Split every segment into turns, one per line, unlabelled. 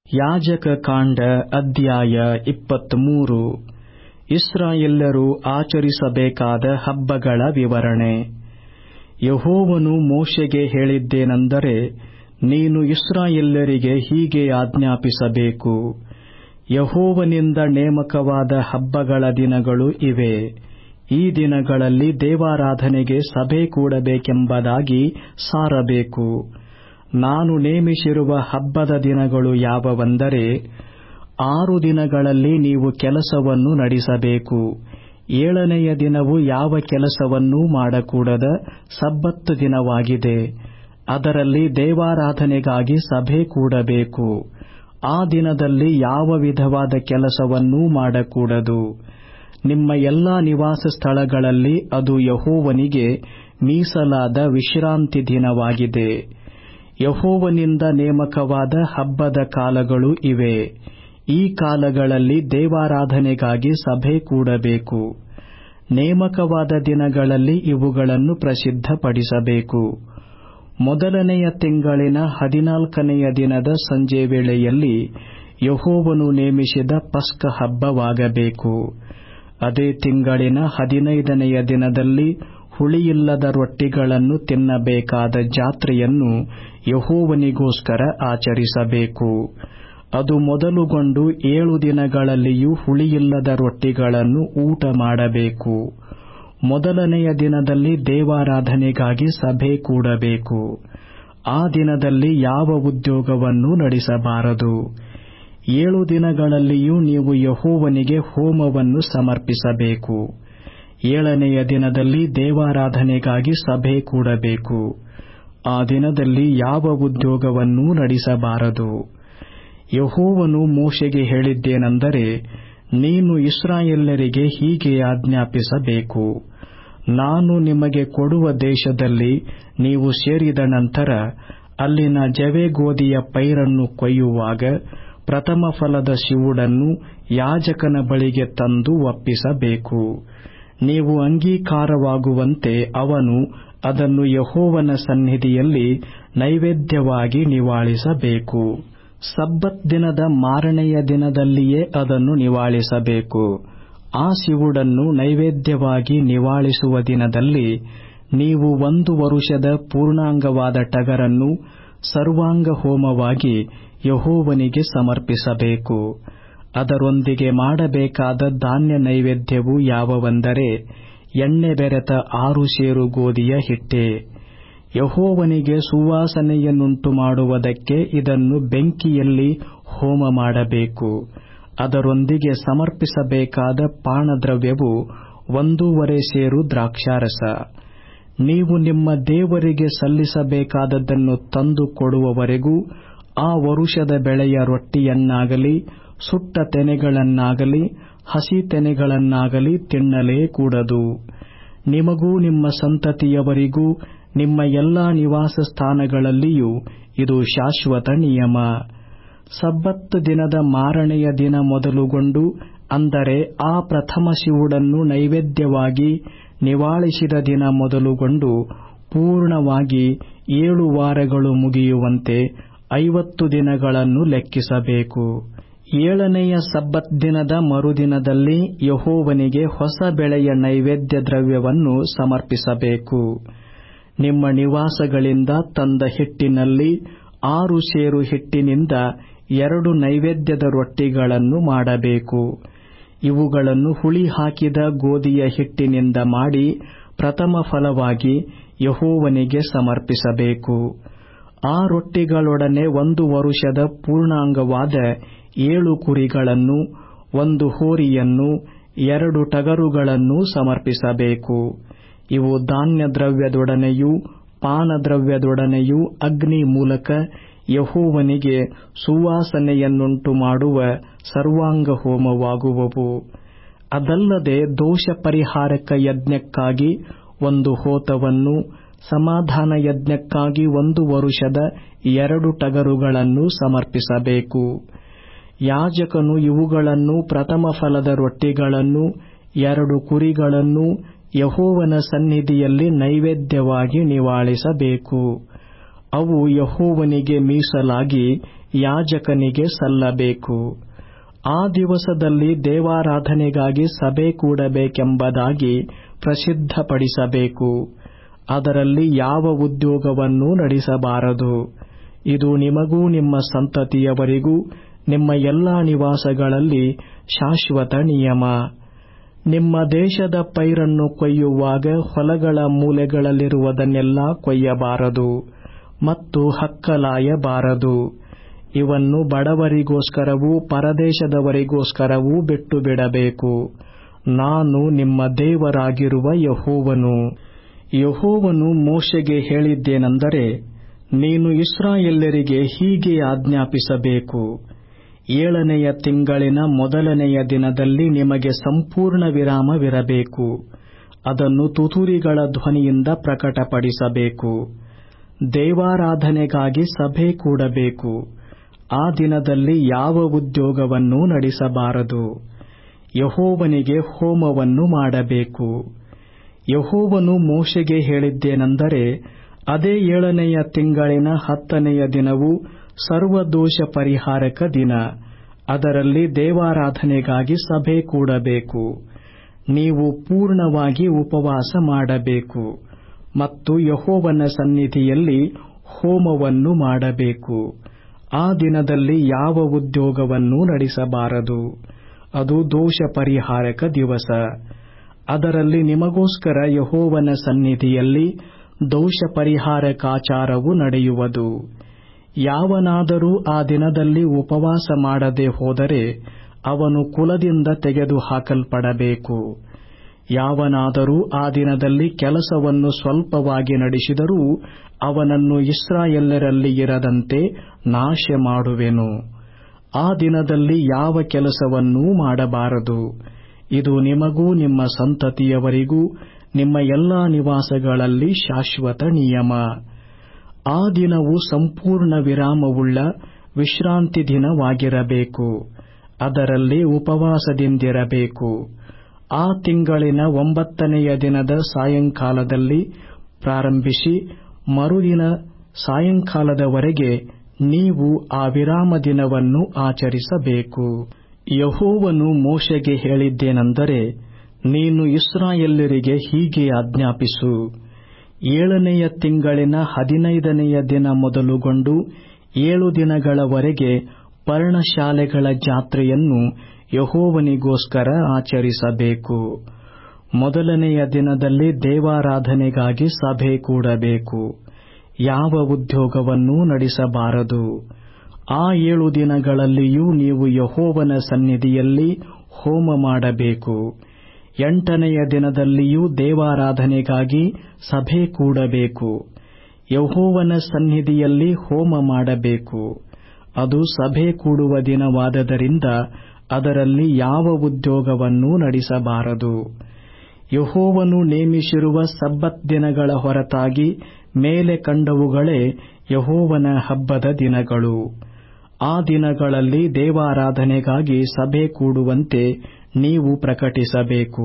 ಯಾಜಕ ಕಾಂಡ ಅಧ್ಯಾಯ 23. ಇಸ್ರಾಯೇಲ್ಯರು ಆಚರಿಸಬೇಕಾದ ಹಬ್ಬಗಳ ವಿವರಣೆ. ಯೆಹೋವನು ಮೋಶೆಗೆ ಹೇಳಿದ್ದೇನೆಂದರೆ, ನೀನು ಇಸ್ರಾಯೇಲ್ಯರಿಗೆ ಹೀಗೆ ಆಜ್ಞಾಪಿಸಬೇಕು. ಯೆಹೋವನಿಂದ ನೇಮಕವಾದ ಹಬ್ಬಗಳ ದಿನಗಳು ಇವೆ. ಈ ದಿನಗಳಲ್ಲಿ ದೇವಾರಾಧನೆಗೆ ಸಭೆ ಕೂಡಬೇಕೆಂಬುದಾಗಿ ಸಾರಬೇಕು. ನಾನು ನೇಮಿಸಿರುವ ಹಬ್ಬದ ದಿನಗಳು ಯಾವವೆಂದರೆ, 6 ದಿನಗಳಲ್ಲಿ ನೀವು ಕೆಲಸವನ್ನು ನಡೆಸಬೇಕು. 7ನೆಯ ದಿನವು ಯಾವ ಕೆಲಸವನ್ನೂ ಮಾಡಕೂಡದ ಸಬ್ಬತ್ ದಿನವಾಗಿದೆ. ಅದರಲ್ಲಿ ದೇವಾರಾಧನೆಗಾಗಿ ಸಭೆ ಕೂಡಬೇಕು. ಆ ದಿನದಲ್ಲಿ ಯಾವ ವಿಧವಾದ ಕೆಲಸವನ್ನೂ ಮಾಡಕೂಡದು. ನಿಮ್ಮ ಎಲ್ಲಾ ನಿವಾಸ ಸ್ಥಳಗಳಲ್ಲಿ ಅದು ಯೆಹೋವನಿಗೆ ಮೀಸಲಾದ ವಿಶ್ರಾಂತಿ ದಿನವಾಗಿದೆ. ಯೆಹೋವನಿಂದ ನೇಮಕವಾದ ಹಬ್ಬದ ಕಾಲಗಳು ಇವೆ. ಈ ಕಾಲಗಳಲ್ಲಿ ದೇವಾರಾಧನೆಗಾಗಿ ಸಭೆ ಕೂಡಬೇಕು. ನೇಮಕವಾದ ದಿನಗಳಲ್ಲಿ ಇವುಗಳನ್ನು ಪ್ರಸಿದ್ಧಪಡಿಸಬೇಕು. ಮೊದಲನೆಯ ತಿಂಗಳಿನ 14ನೆಯ ದಿನದ ಸಂಜೆ ವೇಳೆಯಲ್ಲಿ ಯೆಹೋವನು ನೇಮಿಸಿದ ಪಸ್ಕ ಹಬ್ಬವಾಗಬೇಕು. ಅದೇ ತಿಂಗಳಿನ 15ನೆಯ ದಿನದಲ್ಲಿ ಹುಳಿಯಿಲ್ಲದ ರೊಟ್ಟಿಗಳನ್ನು ತಿನ್ನಬೇಕಾದ ಜಾತ್ರೆಯನ್ನು ಯೆಹೋವನಿಗೋಸ್ಕರ ಆಚರಿಸಬೇಕು. ಅದು ಮೊದಲುಗೊಂಡು 7 ದಿನಗಳಲ್ಲಿಯೂ ಹುಳಿಯಿಲ್ಲದ ರೊಟ್ಟಿಗಳನ್ನು ಊಟ ಮಾಡಬೇಕು. ಮೊದಲನೆಯ ದಿನದಲ್ಲಿ ದೇವಾರಾಧನೆಗಾಗಿ ಸಭೆ ಕೂಡಬೇಕು. ಆ ದಿನದಲ್ಲಿ ಯಾವ ಉದ್ಯೋಗವನ್ನೂ ನಡೆಸಬಾರದು. 7 ದಿನಗಳಲ್ಲಿಯೂ ನೀವು ಯೆಹೋವನಿಗೆ ಹೋಮವನ್ನು ಸಮರ್ಪಿಸಬೇಕು. 7ನೆಯ ದಿನದಲ್ಲಿ ದೇವಾರಾಧನೆಗಾಗಿ ಸಭೆ ಕೂಡಬೇಕು. ಆ ದಿನದಲ್ಲಿ ಯಾವ ಉದ್ಯೋಗವನ್ನೂ ನಡೆಸಬಾರದು. ಯೆಹೋವನು ಮೋಶೆಗೆ ಹೇಳಿದ್ದೇನೆಂದರೆ, ನೀನು ಇಸ್ರಾಯೇಲ್ಯರಿಗೆ ಹೀಗೆ ಆಜ್ಞಾಪಿಸಬೇಕು. ನಾನು ನಿಮಗೆ ಕೊಡುವ ದೇಶದಲ್ಲಿ ನೀವು ಸೇರಿದ ನಂತರ ಅಲ್ಲಿನ ಜವೆಗೋದಿಯ ಪೈರನ್ನು ಕೊಯ್ಯುವಾಗ ಪ್ರಥಮ ಫಲದ ಸಿವುಡನ್ನು ಯಾಜಕನ ಬಳಿಗೆ ತಂದು ಒಪ್ಪಿಸಬೇಕು. ನೀವು ಅಂಗೀಕಾರವಾಗುವಂತೆ ಅವನು ಅದನ್ನು ಯೆಹೋವನ ಸನ್ನಿಧಿಯಲ್ಲಿ ನೈವೇದ್ಯವಾಗಿ ನಿವಾಳಿಸಬೇಕು. ಸಬ್ಬತ್ ದಿನದ ಮಾರನೆಯ ದಿನದಲ್ಲಿಯೇ ಅದನ್ನು ನಿವಾಳಿಸಬೇಕು. ಆ ಸಿವುಡನ್ನು ನೈವೇದ್ಯವಾಗಿ ನಿವಾಳಿಸುವ ದಿನದಲ್ಲಿ ನೀವು 1 ವರುಷದ ಪೂರ್ಣಾಂಗವಾದ ಟಗರನ್ನು ಸರ್ವಾಂಗ ಹೋಮವಾಗಿ ಯೆಹೋವನಿಗೆ ಸಮರ್ಪಿಸಬೇಕು. ಅದರೊಂದಿಗೆ ಮಾಡಬೇಕಾದ ಧಾನ್ಯ ನೈವೇದ್ಯವು ಯಾವವೆಂದರೆ, ಎಣ್ಣೆ ಬೆರೆತ 6 ಸೇರು ಗೋಧಿಯ ಹಿಟ್ಟೆ. ಯೆಹೋವನಿಗೆ ಸುವಾಸನೆಯನ್ನುಂಟು ಮಾಡುವುದಕ್ಕೆ ಇದನ್ನು ಬೆಂಕಿಯಲ್ಲಿ ಹೋಮ ಮಾಡಬೇಕು. ಅದರೊಂದಿಗೆ ಸಮರ್ಪಿಸಬೇಕಾದ ಪಾನದ್ರವ್ಯವು 1.5 ಸೇರು ದ್ರಾಕ್ಷಾರಸ. ನೀವು ನಿಮ್ಮ ದೇವರಿಗೆ ಸಲ್ಲಿಸಬೇಕಾದದ್ದನ್ನು ತಂದು ಕೊಡುವವರೆಗೂ ಆ ವರುಷದ ಬೆಳೆಯ ರೊಟ್ಟಿಯನ್ನಾಗಲಿ ಸುಟ್ಟ ತೆನೆಗಳನ್ನಾಗಲಿ ಹಸಿ ತೆನೆಗಳನ್ನಾಗಲಿ ತಿನ್ನಲೇ ಕೂಡದು. ನಿಮಗೂ ನಿಮ್ಮ ಸಂತತಿಯವರಿಗೂ ನಿಮ್ಮ ಎಲ್ಲಾ ನಿವಾಸ ಸ್ಥಾನಗಳಲ್ಲಿಯೂ ಇದು ಶಾಶ್ವತ ನಿಯಮ. ಸಬ್ಬತ್ ದಿನದ ಮಾರನೆಯ ದಿನ ಮೊದಲುಗೊಂಡು, ಅಂದರೆ ಆ ಪ್ರಥಮ ಸಿವುಡನ್ನು ನೈವೇದ್ಯವಾಗಿ ನಿವಾಳಿಸಿದ ದಿನ ಮೊದಲುಗೊಂಡು ಪೂರ್ಣವಾಗಿ 7 ವಾರಗಳು ಮುಗಿಯುವಂತೆ 50 ದಿನಗಳನ್ನು ಲೆಕ್ಕಿಸಬೇಕು. 7ನೆಯ ಸಬ್ಬತ್ ದಿನದ ಮರುದಿನದಲ್ಲಿ ಯೆಹೋವನಿಗೆ ಹೊಸ ಬೆಳೆಯ ನೈವೇದ್ಯ ದ್ರವ್ಯವನ್ನು ಸಮರ್ಪಿಸಬೇಕು. ನಿಮ್ಮ ನಿವಾಸಗಳಿಂದ ತಂದ ಹಿಟ್ಟಿನಲ್ಲಿ 6 ಸೇರು ಹಿಟ್ಟಿನಿಂದ 2 ನೈವೇದ್ಯದ ರೊಟ್ಟಿಗಳನ್ನು ಮಾಡಬೇಕು. ಇವುಗಳನ್ನು ಹುಳಿ ಹಾಕಿದ ಗೋಧಿಯ ಹಿಟ್ಟಿನಿಂದ ಮಾಡಿ ಪ್ರಥಮ ಫಲವಾಗಿ ಯೆಹೋವನಿಗೆ ಸಮರ್ಪಿಸಬೇಕು. ಆ ರೊಟ್ಟಿಗಳೊಡನೆ 1 ವರುಷದ ಪೂರ್ಣಾಂಗವಾದ 7 ಕುರಿಗಳನ್ನು, 1 ಹೋರಿಯನ್ನು, 2 ಟಗರುಗಳನ್ನು ಸಮರ್ಪಿಸಬೇಕು. ಇವು ಧಾನ್ಯ ದ್ರವ್ಯದೊಡನೆಯೂ ಪಾನದ್ರವ್ಯದೊಡನೆಯೂ ಅಗ್ನಿ ಮೂಲಕ ಯೆಹೋವನಿಗೆ ಸುವಾಸನೆಯನ್ನುಂಟು ಮಾಡುವ ಸರ್ವಾಂಗ ಹೋಮವಾಗುವವು. ಅದಲ್ಲದೆ ದೋಷ ಪರಿಹಾರಕ ಯಜ್ಞಕ್ಕಾಗಿ 1 ಹೋತವನ್ನು, ಸಮಾಧಾನ ಯಜ್ಞಕ್ಕಾಗಿ 1 ವರುಷದ 2 ಟಗರುಗಳನ್ನು ಸಮರ್ಪಿಸಬೇಕು. ಯಾಜಕನು ಇವುಗಳನ್ನು ಪ್ರಥಮ ಫಲದ ರೊಟ್ಟಿಗಳನ್ನು 2 ಕುರಿಗಳನ್ನು ಯೆಹೋವನ ಸನ್ನಿಧಿಯಲ್ಲಿ ನೈವೇದ್ಯವಾಗಿ ನಿವಾಳಿಸಬೇಕು. ಅವು ಯೆಹೋವನಿಗೆ ಮೀಸಲಾಗಿ ಯಾಜಕನಿಗೆ ಸಲ್ಲಬೇಕು. ಆ ದಿವಸದಲ್ಲಿ ದೇವಾರಾಧನೆಗಾಗಿ ಸಭೆ ಕೂಡಬೇಕೆಂಬುದಾಗಿ ಪ್ರಸಿದ್ಧಪಡಿಸಬೇಕು. ಅದರಲ್ಲಿ ಯಾವ ಉದ್ಯೋಗವನ್ನೂ ನಡೆಸಬಾರದು. ಇದು ನಿಮಗೂ ನಿಮ್ಮ ಸಂತತಿಯವರಿಗೂ ನಿಮ್ಮ ಎಲ್ಲಾ ನಿವಾಸಗಳಲ್ಲಿ ಶಾಶ್ವತ ನಿಯಮ. ನಿಮ್ಮ ದೇಶದ ಪೈರನ್ನು ಕೊಯ್ಯುವಾಗ ಹೊಲಗಳ ಮೂಲೆಗಳಲ್ಲಿರುವುದನ್ನೆಲ್ಲ ಕೊಯ್ಯಬಾರದು ಮತ್ತು ಹಕ್ಕಲಾಯಬಾರದು. ಇವನ್ನು ಬಡವರಿಗೋಸ್ಕರವೂ ಪರದೇಶದವರಿಗೋಸ್ಕರವೂ ಬಿಟ್ಟು ಬಿಡಬೇಕು. ನಾನು ನಿಮ್ಮ ದೇವರಾಗಿರುವ ಯೆಹೋವನು. ಯೆಹೋವನು ಮೋಶೆಗೆ ಹೇಳಿದ್ದೇನೆಂದರೆ, ನೀನು ಇಸ್ರಾಯೇಲ್ಯರಿಗೆ ಹೀಗೆ ಆಜ್ಞಾಪಿಸಬೇಕು. 7ನೆಯ ತಿಂಗಳಿನ ಮೊದಲನೆಯ ದಿನದಲ್ಲಿ ನಿಮಗೆ ಸಂಪೂರ್ಣ ವಿರಾಮವಿರಬೇಕು. ಅದನ್ನು ತುತ್ತೂರಿಗಳ ಧ್ವನಿಯಿಂದ ಪ್ರಕಟಪಡಿಸಬೇಕು. ದೇವಾರಾಧನೆಗಾಗಿ ಸಭೆ ಕೂಡಬೇಕು. ಆ ದಿನದಲ್ಲಿ ಯಾವ ಉದ್ಯೋಗವನ್ನೂ ನಡೆಸಬಾರದು. ಯೆಹೋವನಿಗೆ ಹೋಮವನ್ನು ಮಾಡಬೇಕು. ಯೆಹೋವನು ಮೋಶೆಗೆ ಹೇಳಿದ್ದೇನೆಂದರೆ, ಅದೇ 7ನೆಯ ತಿಂಗಳಿನ 10ನೆಯ ದಿನವು ಸರ್ವದೋಷ ಪರಿಹಾರಕ ದಿನ. ಅದರಲ್ಲಿ ದೇವಾರಾಧನೆಗಾಗಿ ಸಭೆ ಕೂಡಬೇಕು. ನೀವು ಪೂರ್ಣವಾಗಿ ಉಪವಾಸ ಮಾಡಬೇಕು ಮತ್ತು ಯೆಹೋವನ ಸನ್ನಿಧಿಯಲ್ಲಿ ಹೋಮವನ್ನು ಮಾಡಬೇಕು. ಆ ದಿನದಲ್ಲಿ ಯಾವ ಉದ್ಯೋಗವನ್ನೂ ನಡೆಸಬಾರದು. ಅದು ದೋಷ ಪರಿಹಾರಕ ದಿವಸ. ಅದರಲ್ಲಿ ನಿಮಗೋಸ್ಕರ ಯೆಹೋವನ ಸನ್ನಿಧಿಯಲ್ಲಿ ದೋಷ ಪರಿಹಾರಕಾಚಾರವು ನಡೆಯುವುದು. ಯಾವನಾದರೂ ಆ ದಿನದಲ್ಲಿ ಉಪವಾಸ ಮಾಡದೆ ಹೋದರೆ ಅವನು ಕುಲದಿಂದ ತೆಗೆದುಹಾಕಲ್ಪಡಬೇಕು. ಯಾವನಾದರೂ ಆ ದಿನದಲ್ಲಿ ಕೆಲಸವನ್ನು ಸ್ವಲ್ಪವಾಗಿ ನಡೆಸಿದರೂ ಅವನನ್ನು ಇಸ್ರಾಯೇಲ್ಯರಲ್ಲಿ ಇರದಂತೆ ನಾಶ ಮಾಡುವೆನು. ಆ ದಿನದಲ್ಲಿ ಯಾವ ಕೆಲಸವನ್ನೂ ಮಾಡಬಾರದು. ಇದು ನಿಮಗೂ ನಿಮ್ಮ ಸಂತತಿಯವರಿಗೂ ನಿಮ್ಮ ಎಲ್ಲಾ ನಿವಾಸಗಳಲ್ಲಿ ಶಾಶ್ವತ ನಿಯಮ. ಆ ದಿನವು ಸಂಪೂರ್ಣ ವಿರಾಮವುಳ್ಳ ವಿಶ್ರಾಂತಿ ದಿನವಾಗಿರಬೇಕು. ಅದರಲ್ಲಿ ಉಪವಾಸದಿಂದಿರಬೇಕು. ಆ ತಿಂಗಳಿನ 9ನೆಯ ದಿನದ ಸಾಯಂಕಾಲದಲ್ಲಿ ಪ್ರಾರಂಭಿಸಿ ಮರುದಿನ ಸಾಯಂಕಾಲದವರೆಗೆ ನೀವು ಆ ವಿರಾಮ ದಿನವನ್ನು ಆಚರಿಸಬೇಕು. ಯೆಹೋವನು ಮೋಶೆಗೆ ಹೇಳಿದ್ದೇನೆಂದರೆ, ನೀನು ಇಸ್ರಾಯೇಲ್ಯರಿಗೆ ಹೀಗೆ ಆಜ್ಞಾಪಿಸು. 7ನೆಯ ತಿಂಗಳಿನ 15ನೆಯ ದಿನ ಮೊದಲುಗೊಂಡು 7 ದಿನಗಳವರೆಗೆ ಪರ್ಣಶಾಲೆಗಳ ಜಾತ್ರೆಯನ್ನು ಯೆಹೋವನಿಗೋಸ್ಕರ ಆಚರಿಸಬೇಕು. ಮೊದಲನೆಯ ದಿನದಲ್ಲಿ ದೇವಾರಾಧನೆಗಾಗಿ ಸಭೆ ಕೂಡಬೇಕು. ಯಾವ ಉದ್ಯೋಗವನ್ನೂ ನಡೆಸಬಾರದು. ಆ 7 ದಿನಗಳಲ್ಲಿಯೂ ನೀವು ಯೆಹೋವನ ಸನ್ನಿಧಿಯಲ್ಲಿ ಹೋಮ ಮಾಡಬೇಕು. 8ನೆಯ ದಿನದಲ್ಲಿಯೂ ದೇವಾರಾಧನೆಗಾಗಿ ಸಭೆ ಕೂಡಬೇಕು. ಯೆಹೋವನ ಸನ್ನಿಧಿಯಲ್ಲಿ ಹೋಮ ಮಾಡಬೇಕು. ಅದು ಸಭೆ ಕೂಡುವ ದಿನವಾದದರಿಂದ ಅದರಲ್ಲಿ ಯಾವ ಉದ್ಯೋಗವನ್ನೂ ನಡೆಸಬಾರದು. ಯೆಹೋವನು ನೇಮಿಸಿರುವ ಸಬ್ಬತ್ ದಿನಗಳ ಹೊರತಾಗಿ ಮೇಲೆ ಕಂಡವುಗಳೇ ಯೆಹೋವನ ಹಬ್ಬದ ದಿನಗಳು. ಆ ದಿನಗಳಲ್ಲಿ ದೇವಾರಾಧನೆಗಾಗಿ ಸಭೆ ಕೂಡುವಂತೆ ನೀವು ಪ್ರಕಟಿಸಬೇಕು.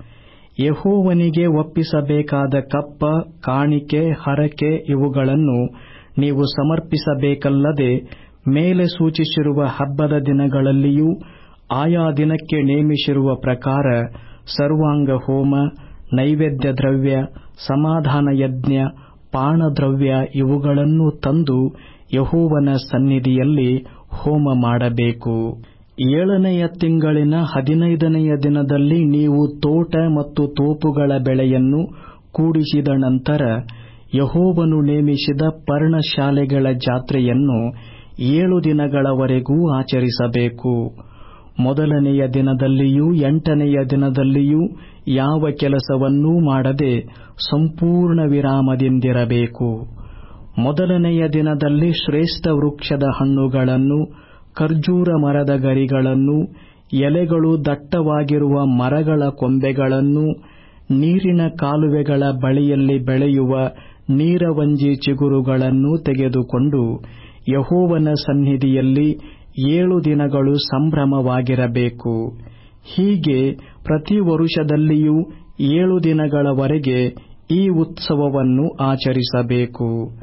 ಯೆಹೋವನಿಗೆ ಒಪ್ಪಿಸಬೇಕಾದ ಕಪ್ಪ, ಕಾಣಿಕೆ, ಹರಕೆ ಇವುಗಳನ್ನು ನೀವು ಸಮರ್ಪಿಸಬೇಕಲ್ಲದೆ ಮೇಲೆ ಸೂಚಿಸಿರುವ ಹಬ್ಬದ ದಿನಗಳಲ್ಲಿಯೂ ಆಯಾ ದಿನಕ್ಕೆ ನೇಮಿಸಿರುವ ಪ್ರಕಾರ ಸರ್ವಾಂಗ ಹೋಮ, ನೈವೇದ್ಯ ದ್ರವ್ಯ, ಸಮಾಧಾನ ಯಜ್ಞ, ಪಾನದ್ರವ್ಯ ಇವುಗಳನ್ನು ತಂದು ಯೆಹೋವನ ಸನ್ನಿಧಿಯಲ್ಲಿ ಹೋಮ ಮಾಡಬೇಕು. 7ನೆಯ ತಿಂಗಳಿನ 15ನೆಯ ದಿನದಲ್ಲಿ ನೀವು ತೋಟ ಮತ್ತು ತೋಪುಗಳ ಬೆಳೆಯನ್ನು ಕೂಡಿಸಿದ ನಂತರ ಯೆಹೋವನು ನೇಮಿಸಿದ ಪರ್ಣಶಾಲೆಗಳ ಜಾತ್ರೆಯನ್ನು 7 ದಿನಗಳವರೆಗೂ ಆಚರಿಸಬೇಕು. ಮೊದಲನೆಯ ದಿನದಲ್ಲಿಯೂ 8ನೆಯ ದಿನದಲ್ಲಿಯೂ ಯಾವ ಕೆಲಸವನ್ನೂ ಮಾಡದೆ ಸಂಪೂರ್ಣ ವಿರಾಮದಿಂದಿರಬೇಕು. ಮೊದಲನೆಯ ದಿನದಲ್ಲಿ ಶ್ರೇಷ್ಠ ವೃಕ್ಷದ ಹಣ್ಣುಗಳನ್ನು, ಖರ್ಜೂರ ಮರದ ಗರಿಗಳನ್ನು, ಎಲೆಗಳು ದಟ್ಟವಾಗಿರುವ ಮರಗಳ ಕೊಂಬೆಗಳನ್ನು, ನೀರಿನ ಕಾಲುವೆಗಳ ಬಳಿಯಲ್ಲಿ ಬೆಳೆಯುವ ನೀರವಂಜಿ ಚಿಗುರುಗಳನ್ನು ತೆಗೆದುಕೊಂಡು ಯೆಹೋವನ ಸನ್ನಿಧಿಯಲ್ಲಿ 7 ದಿನಗಳು ಸಂಭ್ರಮವಾಗಿರಬೇಕು. ಹೀಗೆ ಪ್ರತಿ ವರುಷದಲ್ಲಿಯೂ 7 ದಿನಗಳವರೆಗೆ ಈ ಉತ್ಸವವನ್ನು ಆಚರಿಸಬೇಕು.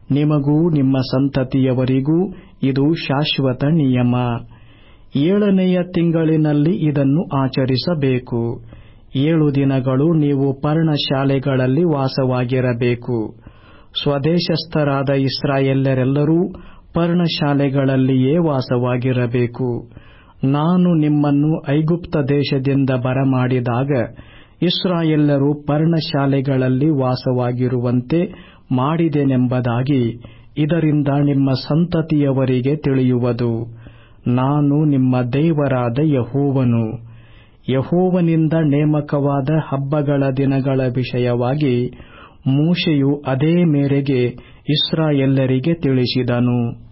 ನಿಮಗೂ ನಿಮ್ಮ ಸಂತತಿಯವರಿಗೂ ಇದು ಶಾಶ್ವತ ನಿಯಮ. 7ನೆಯ ತಿಂಗಳಿನಲ್ಲಿ ಇದನ್ನು ಆಚರಿಸಬೇಕು. 7 ದಿನಗಳು ನೀವು ಪರ್ಣಶಾಲೆಗಳಲ್ಲಿ ವಾಸವಾಗಿರಬೇಕು. ಸ್ವದೇಶಸ್ಥರಾದ ಇಸ್ರಾಯೇಲ್ಯರೆಲ್ಲರೂ ಪರ್ಣಶಾಲೆಗಳಲ್ಲಿಯೇ ವಾಸವಾಗಿರಬೇಕು. ನಾನು ನಿಮ್ಮನ್ನು ಐಗುಪ್ತ ದೇಶದಿಂದ ಬರಮಾಡಿದಾಗ ಇಸ್ರಾಯೇಲ್ಯರು ಪರ್ಣಶಾಲೆಗಳಲ್ಲಿ ವಾಸವಾಗಿರುವಂತೆ ಮಾಡಿದೆನೆಂಬುದಾಗಿ ಇದರಿಂದ ನಿಮ್ಮ ಸಂತತಿಯವರಿಗೆ ತಿಳಿಯುವುದು. ನಾನು ನಿಮ್ಮ ದೇವರಾದ ಯೆಹೋವನು. ಯೆಹೋವನಿಂದ ನೇಮಕವಾದ ಹಬ್ಬಗಳ ದಿನಗಳ ವಿಷಯವಾಗಿ ಮೋಶೆಯು ಅದೇ ಮೇರೆಗೆ ಇಸ್ರಾಯೇಲ್ಯರಿಗೆ ತಿಳಿಸಿದನು.